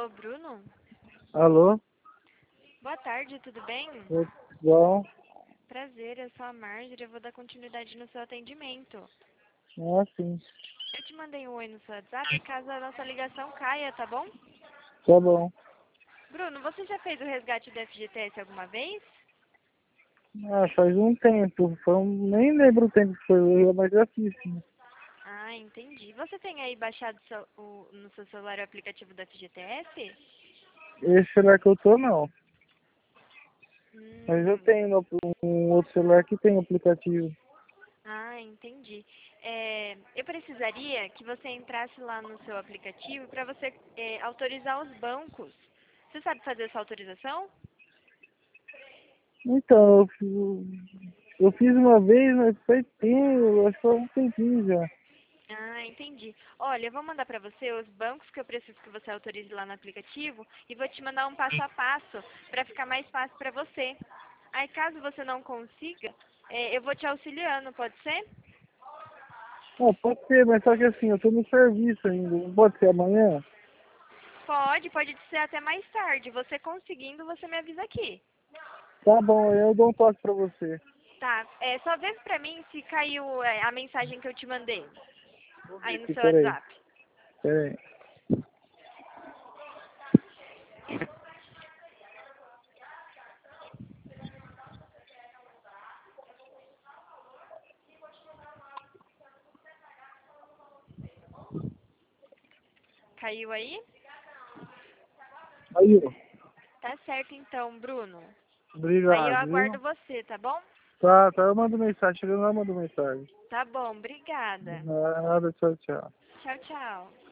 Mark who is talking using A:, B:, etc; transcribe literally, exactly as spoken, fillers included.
A: Alô, Bruno?
B: Alô?
A: Boa tarde, tudo bem?
B: Tudo bom?
A: Prazer, eu sou a Marjorie, eu vou dar continuidade no seu atendimento.
B: Ah, sim.
A: Eu te mandei um oi no seu WhatsApp caso a nossa ligação caia, tá bom?
B: Tá bom.
A: Bruno, você já fez o resgate do F G T S alguma vez?
B: Ah, faz um tempo. Foi um... Nem lembro o tempo que foi, mas já fiz, sim.
A: Ah, entendi. Você tem aí baixado seu- o- no seu celular o aplicativo do F G T S?
B: Esse celular que eu tô, não. Mas eu
A: Hum,
B: tenho no- um outro celular que tem aplicativo.
A: ah, entendi. É, eu precisaria que você entrasse lá no seu aplicativo para você é, autorizar os bancos. Você sabe fazer essa autorização?
B: Então, eu, fi- eu fiz uma vez, mas foi tempo, acho que foi um tempinho já.
A: Ah, entendi. Olha, eu vou mandar para você os bancos que eu preciso que você autorize lá no aplicativo e vou te mandar um passo a passo para ficar mais fácil para você. Aí, caso você não consiga, é, eu vou te auxiliando, pode ser?
B: Ah, pode ser, mas só que assim, eu tô no serviço ainda. Não pode ser amanhã?
A: Pode, pode ser até mais tarde. Você conseguindo, você me avisa aqui.
B: Tá bom, eu dou um toque pra você.
A: Tá, é, só vê pra mim se caiu é, a mensagem que eu te mandei
B: Vou ver
A: aí no
B: aqui,
A: seu
B: peraí.
A: WhatsApp.
B: Peraí.
A: Caiu aí?
B: Aí, ó.
A: Tá certo então, Bruno. Aí eu
B: Obrigado,
A: aguardo
B: viu?
A: você, tá bom?
B: Tá, tá, eu mando mensagem. Chegando lá, eu mando mensagem.
A: Tá bom, obrigada.
B: Nada, tchau, tchau.
A: Tchau, tchau.